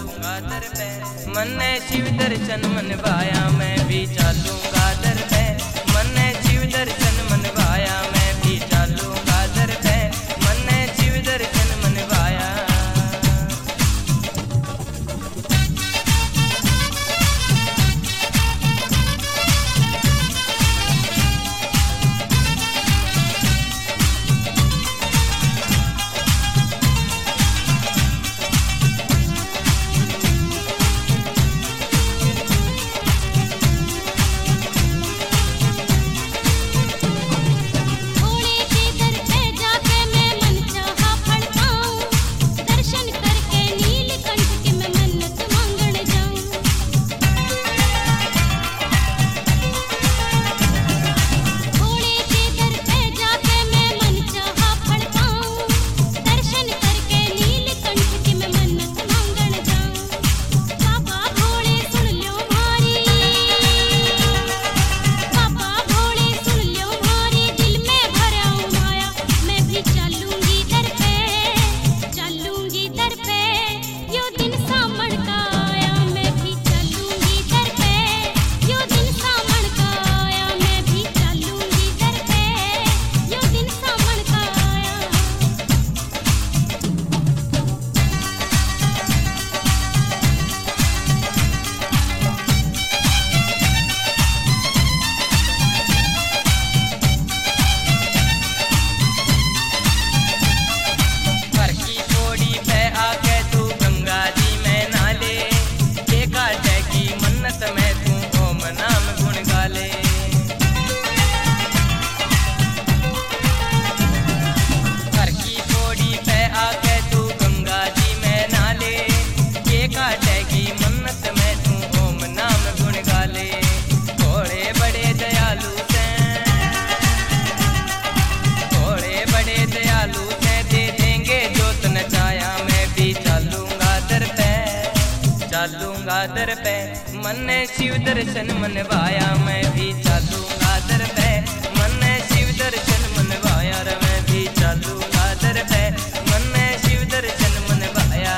चलूंगा दर पे, मन्ने शिव दर्शन मनवाया मैं भी चलूंगा दर पे, मन्ने शिव दर्शन मनवाया मैं भी चलूंगा दर पे, मन्ने शिव दर्शन मनवाया। चलूंगा दर पे, मन्ने शिव दर्शन मनवाया मैं भी चलूंगा दर पे, मन्ने शिव दर्शन मनवाया रे मैं भी चलूंगा दर पे, मन्ने शिव दर्शन मनवाया।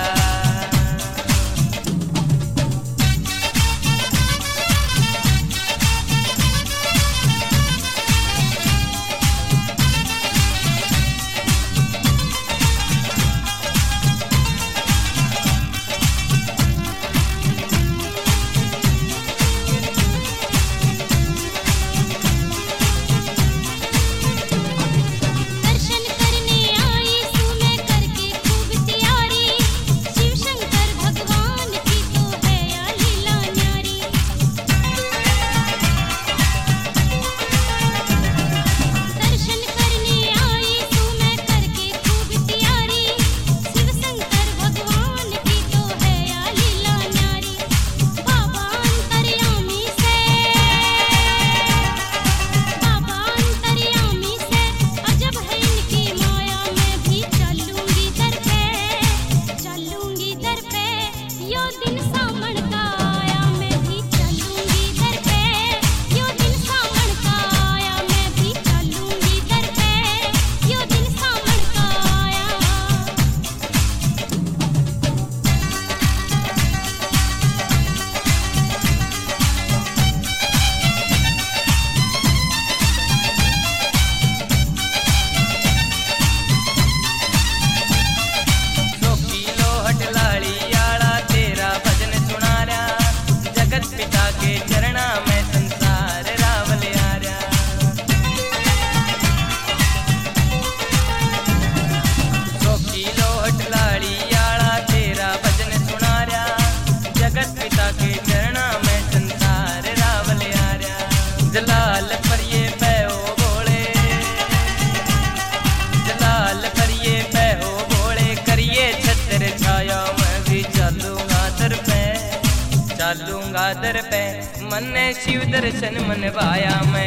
जलाल करिए पैओ बोले, जलाल करिए पैओ बोले, करिए छत्र छाया मैं भी चलूंगा दर पे, चलूंगा दर पे, मन्ने शिव दर्शन मनवाया मैं